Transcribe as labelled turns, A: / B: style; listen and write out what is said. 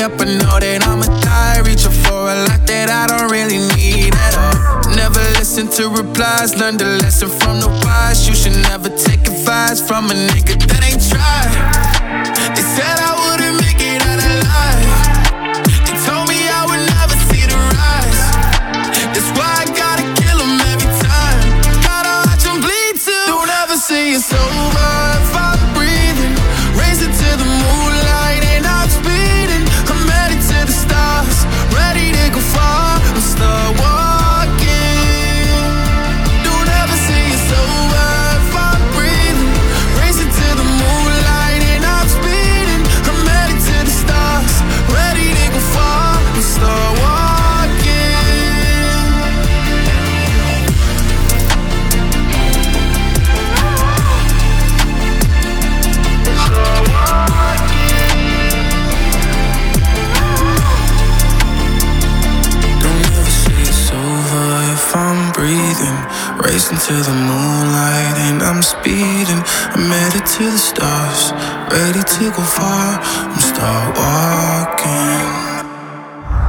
A: way up, I know that I'ma die. Reaching for a lot that I don't really need at all. Never listen to replies, learn the lesson from the wise. You should never take advice from a nigga that ain't tried. They said I wouldn't make it out alive. They told me I would never see the rise. That's why I gotta kill them every time. Gotta watch them bleed too. Don't ever say it's over if I'm breathing. Racing to the moonlight and I'm speeding. I'm headed to the stars, ready to go far. I'm start walking. Don't ever say it's over if I'm breathing. Racing to the moonlight and I'm speeding. I'm headed to the stars, ready to go far. I'm start walking. If I'm breathing, racing to the moonlight and I'm speeding. I'm headed to the stars, ready to go far. I'm start walking.